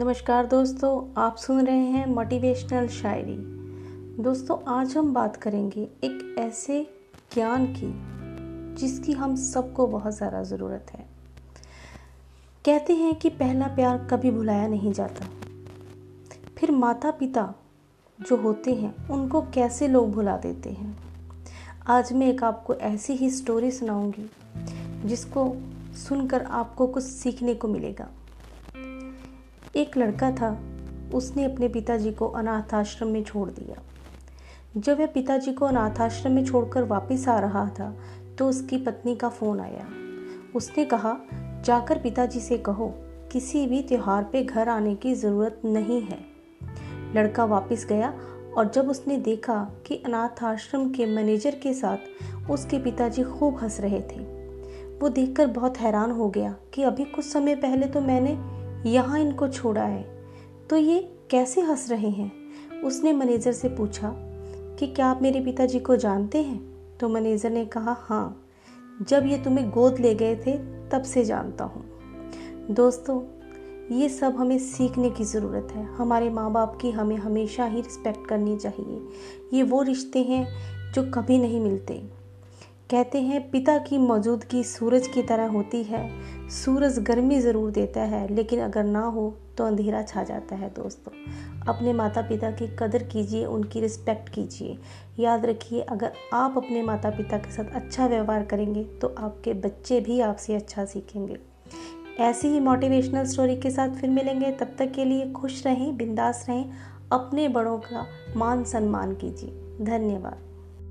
नमस्कार दोस्तों, आप सुन रहे हैं मोटिवेशनल शायरी। दोस्तों, आज हम बात करेंगे एक ऐसे ज्ञान की जिसकी हम सबको बहुत ज़्यादा ज़रूरत है। कहते हैं कि पहला प्यार कभी भुलाया नहीं जाता। फिर माता पिता जो होते हैं उनको कैसे लोग भुला देते हैं। आज मैं एक आपको ऐसी ही स्टोरी सुनाऊंगी जिसको सुनकर आपको कुछ सीखने को मिलेगा। एक लड़का था, उसने अपने पिताजी को अनाथ आश्रम में छोड़ दिया। जब वह पिताजी को अनाथ आश्रम में छोड़कर वापस आ रहा था तो उसकी पत्नी का फ़ोन आया। उसने कहा, जाकर पिताजी से कहो किसी भी त्योहार पे घर आने की ज़रूरत नहीं है। लड़का वापस गया और जब उसने देखा कि अनाथ आश्रम के मैनेजर के साथ उसके पिताजी खूब हंस रहे थे, वो देखकर बहुत हैरान हो गया कि अभी कुछ समय पहले तो मैंने यहाँ इनको छोड़ा है, तो ये कैसे हंस रहे हैं। उसने मैनेजर से पूछा कि क्या आप मेरे पिताजी को जानते हैं। तो मैनेजर ने कहा, हाँ, जब ये तुम्हें गोद ले गए थे तब से जानता हूँ। दोस्तों, ये सब हमें सीखने की ज़रूरत है। हमारे माँ बाप की हमें हमेशा ही रिस्पेक्ट करनी चाहिए। ये वो रिश्ते हैं जो कभी नहीं मिलते। कहते हैं पिता की मौजूदगी सूरज की तरह होती है। सूरज गर्मी ज़रूर देता है, लेकिन अगर ना हो तो अंधेरा छा जाता है। दोस्तों, अपने माता पिता की कदर कीजिए, उनकी रिस्पेक्ट कीजिए। याद रखिए, अगर आप अपने माता पिता के साथ अच्छा व्यवहार करेंगे तो आपके बच्चे भी आपसे अच्छा सीखेंगे। ऐसी ही मोटिवेशनल स्टोरी के साथ फिर मिलेंगे। तब तक के लिए खुश रहें, बिंदास रहें, अपने बड़ों का मान सम्मान कीजिए। धन्यवाद।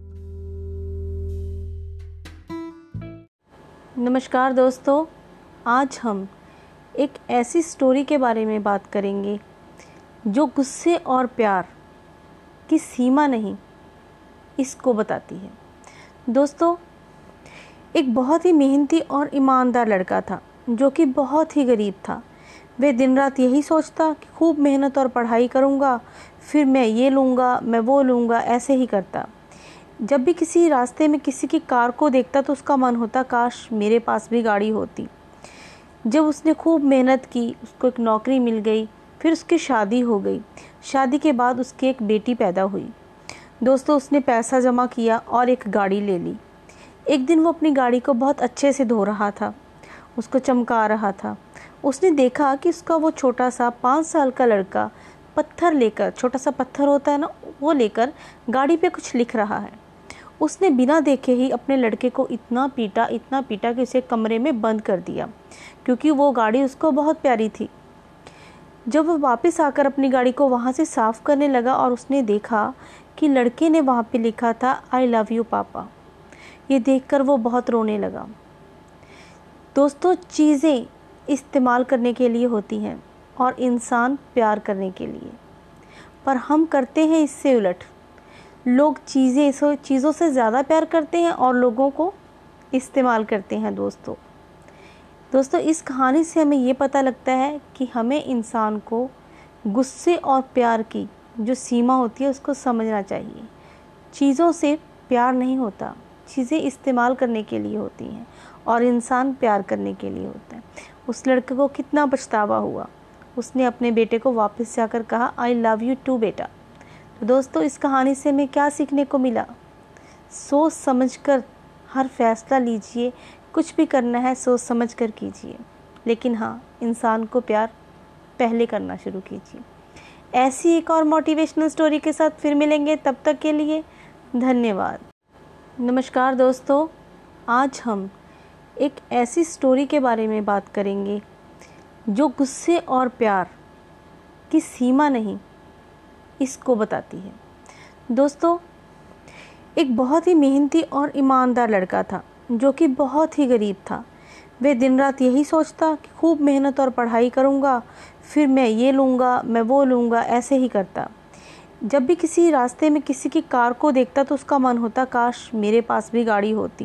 नमस्कार दोस्तों, आज हम एक ऐसी स्टोरी के बारे में बात करेंगे जो गुस्से और प्यार की सीमा नहीं इसको बताती है। दोस्तों, एक बहुत ही मेहनती और ईमानदार लड़का था जो कि बहुत ही गरीब था। वह दिन रात यही सोचता कि खूब मेहनत और पढ़ाई करूँगा, फिर मैं ये लूँगा, मैं वो लूँगा, ऐसे ही करता। जब भी किसी रास्ते में किसी की कार को देखता तो उसका मन होता, काश मेरे पास भी गाड़ी होती। जब उसने खूब मेहनत की, उसको एक नौकरी मिल गई, फिर उसकी शादी हो गई। शादी के बाद उसकी एक बेटी पैदा हुई। दोस्तों, उसने पैसा जमा किया और एक गाड़ी ले ली। एक दिन वो अपनी गाड़ी को बहुत अच्छे से धो रहा था, उसको चमका रहा था। उसने देखा कि उसका वो छोटा सा 5 साल का लड़का पत्थर लेकर, छोटा सा पत्थर होता है ना, वो लेकर गाड़ी पे कुछ लिख रहा है। उसने बिना देखे ही अपने लड़के को इतना पीटा कि उसे कमरे में बंद कर दिया, क्योंकि वो गाड़ी उसको बहुत प्यारी थी। जब वो वापस आकर अपनी गाड़ी को वहाँ से साफ़ करने लगा और उसने देखा कि लड़के ने वहाँ पे लिखा था, आई लव यू पापा। ये देखकर वो बहुत रोने लगा। दोस्तों, चीज़ें इस्तेमाल करने के लिए होती हैं और इंसान प्यार करने के लिए, पर हम करते हैं इससे उलट। लोग चीज़ों से ज़्यादा प्यार करते हैं और लोगों को इस्तेमाल करते हैं। दोस्तों, इस कहानी से हमें ये पता लगता है कि हमें इंसान को गुस्से और प्यार की जो सीमा होती है उसको समझना चाहिए। चीज़ों से प्यार नहीं होता, चीज़ें इस्तेमाल करने के लिए होती हैं और इंसान प्यार करने के लिए होता है। उस लड़के को कितना पछतावा हुआ। उसने अपने बेटे को वापस जाकर कहा, आई लव यू टू बेटा। तो दोस्तों, इस कहानी से हमें क्या सीखने को मिला? सोच समझकर हर फैसला लीजिए। कुछ भी करना है सोच समझकर कीजिए, लेकिन हाँ, इंसान को प्यार पहले करना शुरू कीजिए। ऐसी एक और मोटिवेशनल स्टोरी के साथ फिर मिलेंगे। तब तक के लिए धन्यवाद। नमस्कार दोस्तों, आज हम एक ऐसी स्टोरी के बारे में बात करेंगे जो गुस्से और प्यार की सीमा नहीं इसको बताती है। दोस्तों, एक बहुत ही मेहनती और ईमानदार लड़का था जो कि बहुत ही गरीब था। वह दिन रात यही सोचता कि खूब मेहनत और पढ़ाई करूँगा, फिर मैं ये लूँगा, मैं वो लूँगा, ऐसे ही करता। जब भी किसी रास्ते में किसी की कार को देखता तो उसका मन होता, काश मेरे पास भी गाड़ी होती।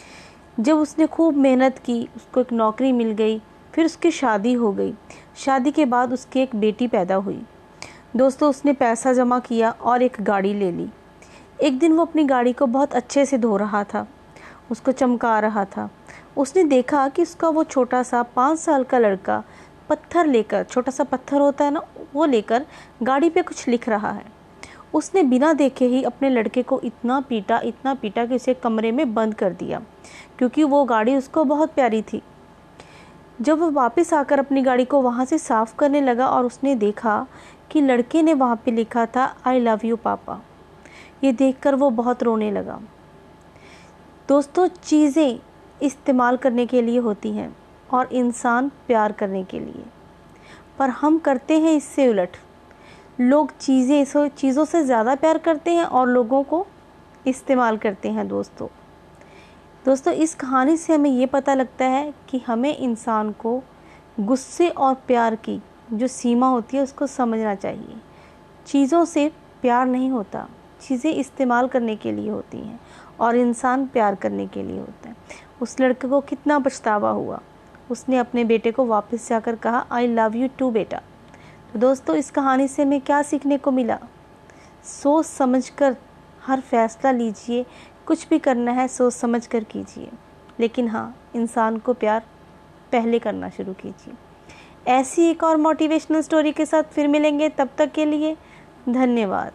जब उसने खूब मेहनत की, उसको एक नौकरी मिल गई, फिर उसकी शादी हो गई। शादी के बाद उसकी एक बेटी पैदा हुई। दोस्तों, उसने पैसा जमा किया और एक गाड़ी ले ली। एक दिन वो अपनी गाड़ी को बहुत अच्छे से धो रहा था, उसको चमका रहा था। उसने देखा कि उसका वो छोटा सा 5 साल का लड़का पत्थर लेकर, छोटा सा पत्थर होता है ना, वो लेकर गाड़ी पे कुछ लिख रहा है। उसने बिना देखे ही अपने लड़के को इतना पीटा कि उसे कमरे में बंद कर दिया, क्योंकि वो गाड़ी उसको बहुत प्यारी थी। जब वह वापस आकर अपनी गाड़ी को वहाँ से साफ़ करने लगा और उसने देखा कि लड़के ने वहाँ पे लिखा था आई लव यू पापा। ये देखकर वो बहुत रोने लगा। दोस्तों, चीज़ें इस्तेमाल करने के लिए होती हैं और इंसान प्यार करने के लिए, पर हम करते हैं इससे उलट। लोग चीज़ों से ज़्यादा प्यार करते हैं और लोगों को इस्तेमाल करते हैं। दोस्तों, इस कहानी से हमें ये पता लगता है कि हमें इंसान को गुस्से और प्यार की जो सीमा होती है उसको समझना चाहिए। चीज़ों से प्यार नहीं होता, चीज़ें इस्तेमाल करने के लिए होती हैं और इंसान प्यार करने के लिए होता है। उस लड़के को कितना पछतावा हुआ। उसने अपने बेटे को वापस जाकर कहा आई लव यू टू बेटा। तो दोस्तों, इस कहानी से हमें क्या सीखने को मिला? सोच समझकर हर फैसला लीजिए, कुछ भी करना है सोच समझ कर कीजिए, लेकिन हाँ, इंसान को प्यार पहले करना शुरू कीजिए। ऐसी एक और मोटिवेशनल स्टोरी के साथ फिर मिलेंगे, तब तक के लिए धन्यवाद।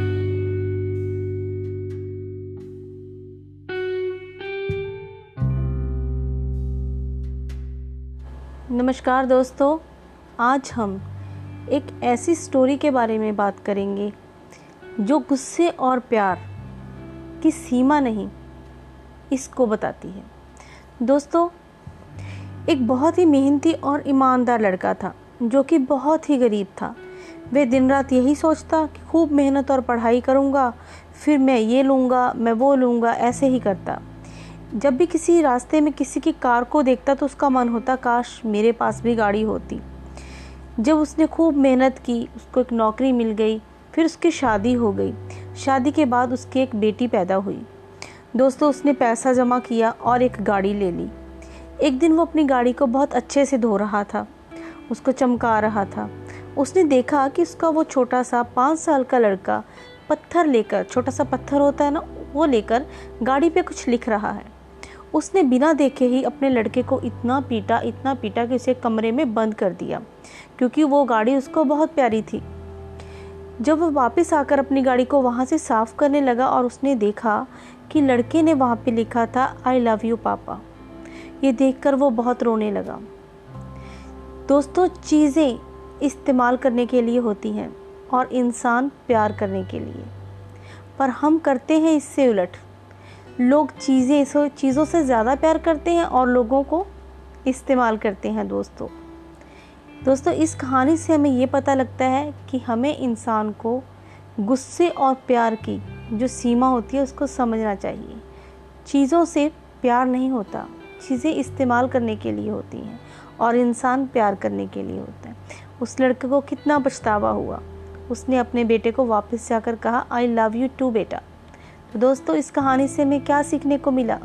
नमस्कार दोस्तों, आज हम एक ऐसी स्टोरी के बारे में बात करेंगे जो गुस्से और प्यार की सीमा नहीं, इसको बताती है। दोस्तों, एक बहुत ही मेहनती और ईमानदार लड़का था जो कि बहुत ही गरीब था। वह दिन रात यही सोचता कि खूब मेहनत और पढ़ाई करूँगा, फिर मैं ये लूँगा, मैं वो लूँगा, ऐसे ही करता। जब भी किसी रास्ते में किसी की कार को देखता तो उसका मन होता काश मेरे पास भी गाड़ी होती। जब उसने खूब मेहनत की, उसको एक नौकरी मिल गई, फिर उसकी शादी हो गई। शादी के बाद उसकी एक बेटी पैदा हुई। दोस्तों, उसने पैसा जमा किया और एक गाड़ी ले ली। एक दिन वो अपनी गाड़ी को बहुत अच्छे से धो रहा था, उसको चमका रहा था। उसने देखा कि उसका वो छोटा सा 5 साल का लड़का पत्थर लेकर, छोटा सा पत्थर होता है ना, वो लेकर गाड़ी पे कुछ लिख रहा है। उसने बिना देखे ही अपने लड़के को इतना पीटा कि उसे कमरे में बंद कर दिया, क्योंकि वो गाड़ी उसको बहुत प्यारी थी। जब वह वापस आकर अपनी गाड़ी को वहाँ से साफ़ करने लगा और उसने देखा कि लड़के ने वहाँ पे लिखा था आई लव यू पापा। ये देखकर वो बहुत रोने लगा। दोस्तों, चीज़ें इस्तेमाल करने के लिए होती हैं और इंसान प्यार करने के लिए, पर हम करते हैं इससे उलट। लोग चीज़ों से ज़्यादा प्यार करते हैं और लोगों को इस्तेमाल करते हैं। दोस्तों, इस कहानी से हमें ये पता लगता है कि हमें इंसान को गुस्से और प्यार की जो सीमा होती है उसको समझना चाहिए। चीज़ों से प्यार नहीं होता, चीज़ें इस्तेमाल करने के लिए होती हैं और इंसान प्यार करने के लिए होता है। उस लड़के को कितना पछतावा हुआ। उसने अपने बेटे को वापस जाकर कहा आई लव यू टू बेटा। तो दोस्तों, इस कहानी से हमें क्या सीखने को मिला?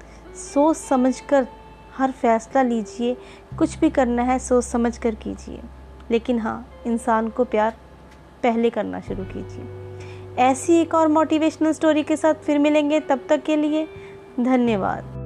सोच समझकर हर फैसला लीजिए, कुछ भी करना है सोच समझ कर कीजिए, लेकिन हाँ, इंसान को प्यार पहले करना शुरू कीजिए। ऐसी एक और मोटिवेशनल स्टोरी के साथ फिर मिलेंगे, तब तक के लिए धन्यवाद।